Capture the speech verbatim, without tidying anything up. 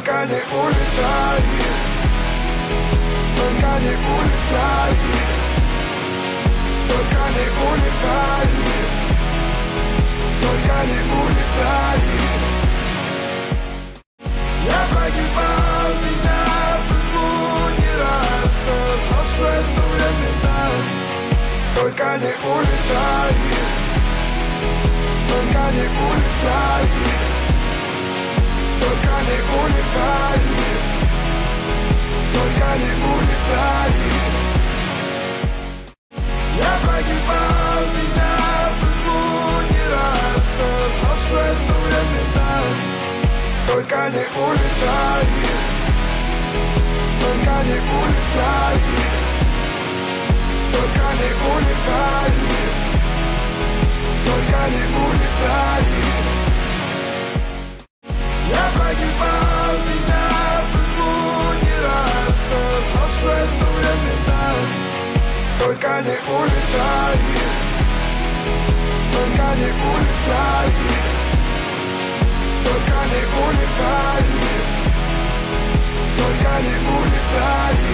Только не улетай, только не улетай, только не улетай, только не улетай. Я погибал, меня судьбу не раз, но знал, что это временно. Только не улетай, только не улетай, только не улетай, только не улетай. Я погибал, меня судьбу не раз, но знал, что это временно. Только не улетай, только не улетай, только не улетай, только не улетай. Я погибал, меня судьбу не раз, но знал, что это временно. Только не улетай, только не улетай, только не улетай, только не улетай.